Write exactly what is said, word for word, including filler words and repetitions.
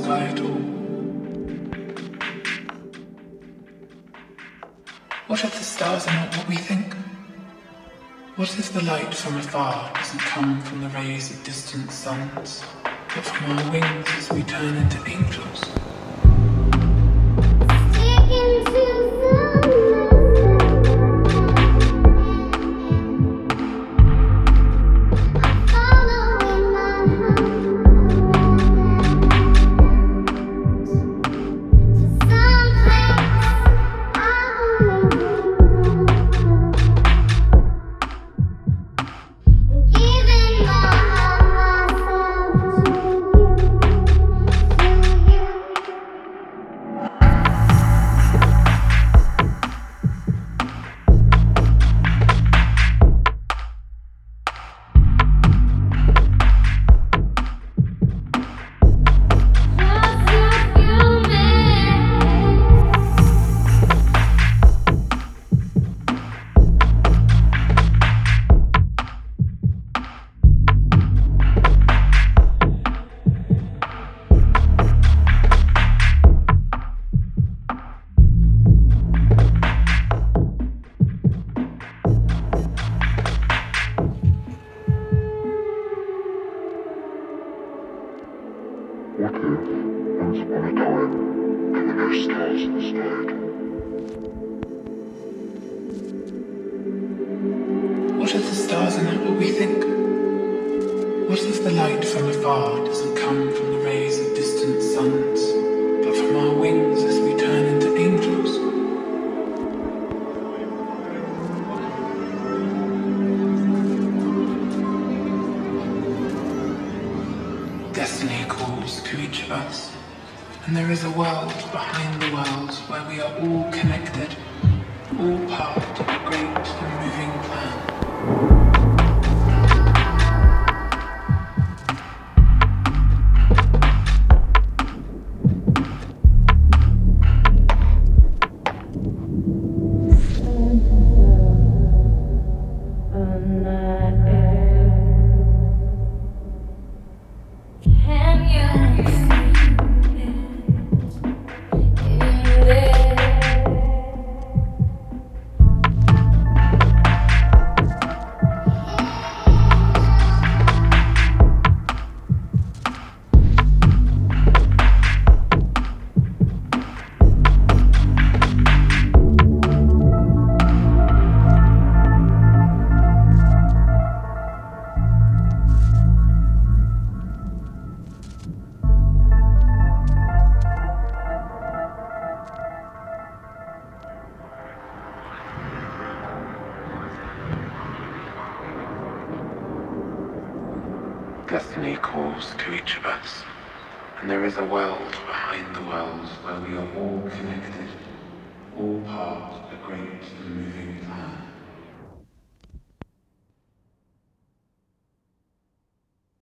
sky at all? What if the stars are not what we think? What if the light from afar doesn't come from the rays of distant suns, but from our wings as we turn into angels? What if, once upon a time, there were no stars in the sky at all? What if the stars are not what we think? What if the light from afar doesn't come from the rays of distant suns, but from our wings as we turn into angels? Destiny calls to each of us, and there is a world behind the world where we are all connected, all part of a great and moving plan. Destiny calls to each of us, and there is a world behind the world where we are all connected, all part of a great and moving plan.